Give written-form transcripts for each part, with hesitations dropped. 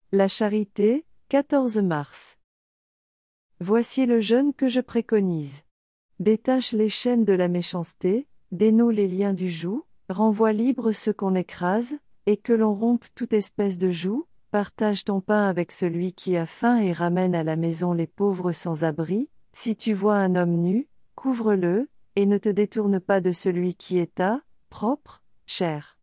La charité, 14 mars. Voici le jeûne que je préconise. Détache les chaînes de la méchanceté, dénoue les liens du joug, renvoie libre ceux qu'on écrase, et que l'on rompe toute espèce de joug, partage ton pain avec celui qui a faim et ramène à la maison les pauvres sans abri, si tu vois un homme nu, couvre-le, et ne te détourne pas de celui qui est ta, propre, chair.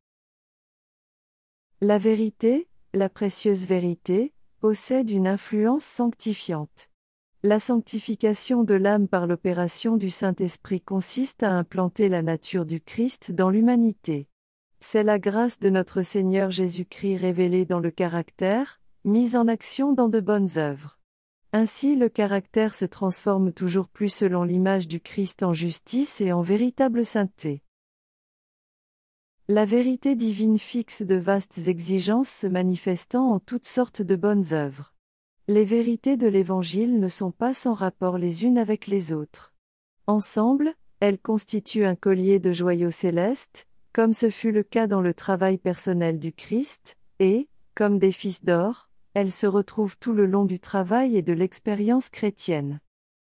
La vérité, la précieuse vérité, possède une influence sanctifiante. La sanctification de l'âme par l'opération du Saint-Esprit consiste à implanter la nature du Christ dans l'humanité. C'est la grâce de notre Seigneur Jésus-Christ révélée dans le caractère, mise en action dans de bonnes œuvres. Ainsi le caractère se transforme toujours plus selon l'image du Christ en justice et en véritable sainteté. La vérité divine fixe de vastes exigences se manifestant en toutes sortes de bonnes œuvres. Les vérités de l'Évangile ne sont pas sans rapport les unes avec les autres. Ensemble, elles constituent un collier de joyaux célestes, comme ce fut le cas dans le travail personnel du Christ, et, comme des fils d'or, elles se retrouvent tout le long du travail et de l'expérience chrétienne.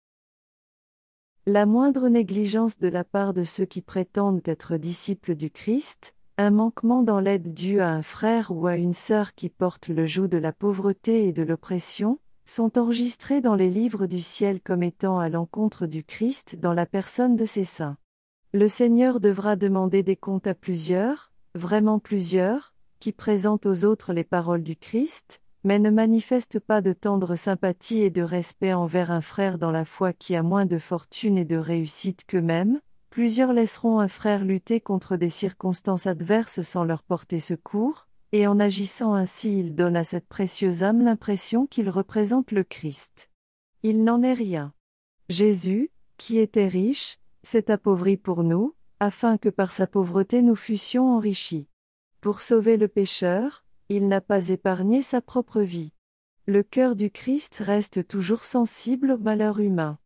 La moindre négligence de la part de ceux qui prétendent être disciples du Christ, un manquement dans l'aide due à un frère ou à une sœur qui porte le joug de la pauvreté et de l'oppression, sont enregistrés dans les livres du ciel comme étant à l'encontre du Christ dans la personne de ses saints. Le Seigneur devra demander des comptes à plusieurs, vraiment plusieurs, qui présentent aux autres les paroles du Christ, mais ne manifestent pas de tendre sympathie et de respect envers un frère dans la foi qui a moins de fortune et de réussite qu'eux-mêmes. Plusieurs laisseront un frère lutter contre des circonstances adverses sans leur porter secours, et en agissant ainsi ils donnent à cette précieuse âme l'impression qu'il représente le Christ. Il n'en est rien. Jésus, qui était riche, s'est appauvri pour nous, afin que par sa pauvreté nous fussions enrichis. Pour sauver le pécheur, il n'a pas épargné sa propre vie. Le cœur du Christ reste toujours sensible au malheur humain.